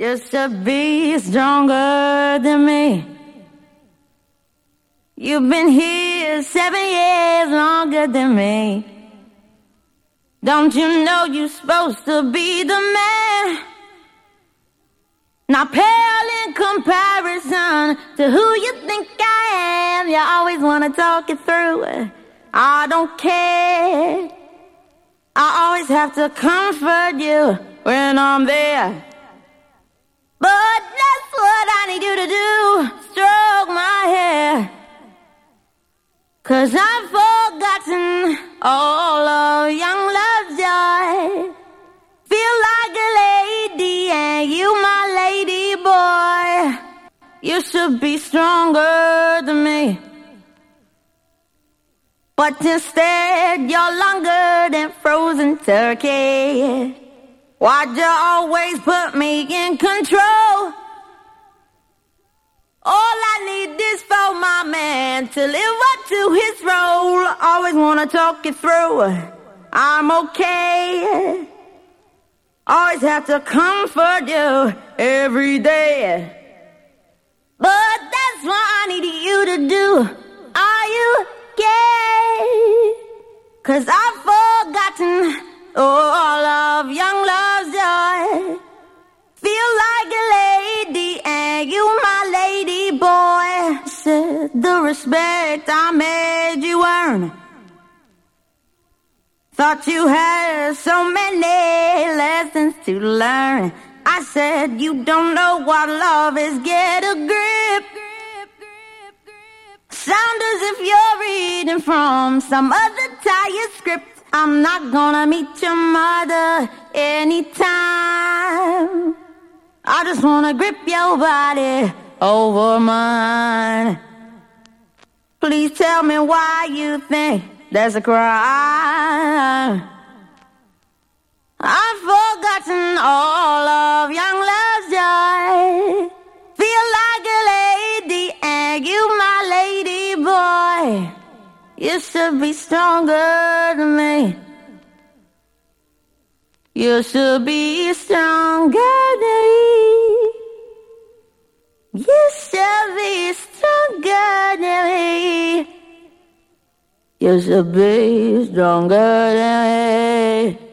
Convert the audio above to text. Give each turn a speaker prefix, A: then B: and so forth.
A: just to be stronger than me. You've been here 7 years longer than me. Don't you know you're supposed to be the man? Not pale in comparison to who you think I am. You always want to talk it through. I don't care. I always have to comfort you when I'm there. But that's what I need you to do, stroke my hair. 'Cause I've forgotten all of young love's joy. Feel like a lady and you my lady boy. You should be stronger than me. But instead you're longer than frozen turkey. Why'd you always put me in control? All I need is for my man to live up to his role. Always wanna talk it through. I'm okay. Always have to comfort you every day. But that's what I need you to do. Are you gay? 'Cause I've forgotten all of young love's joy. Feel like a lady and you my lady boy. Said the respect I made you earn. Thought you had so many lessons to learn. I said you don't know what love is, get a grip. Sound as if you're reading from some other tired script. I'm not gonna meet your mother anytime. I just wanna grip your body over mine. Please tell me why you think there's a crime. I've forgotten all of young love's joy. Feel like a lady and you my lady boy. You should be stronger than me. You should be stronger than me. You should be stronger than me. You should be stronger than me.